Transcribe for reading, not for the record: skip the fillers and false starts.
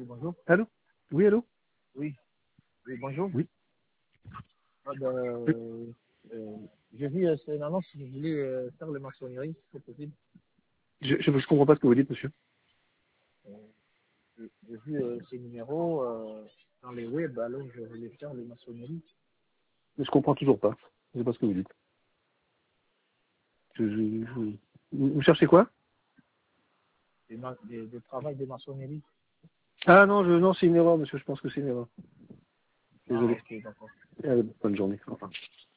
Oui, bonjour. Allô? Oui, allô? Oui, oui, bonjour. Oui. Ah, ben, Oui. j'ai vu, c'est une annonce, je voulais faire les maçonneries, si c'est possible. Je comprends pas ce que vous dites, monsieur. Euh, j'ai vu ces numéros dans les web, alors je voulais faire les maçonneries. Je comprends toujours pas. Je sais pas ce que vous dites. Vous cherchez quoi? Des travail de maçonnerie. Ah non, non, c'est une erreur, monsieur. Je pense que c'est une erreur. Ah, Désolé. ok, d'accord. Allez, bonne journée. Au revoir.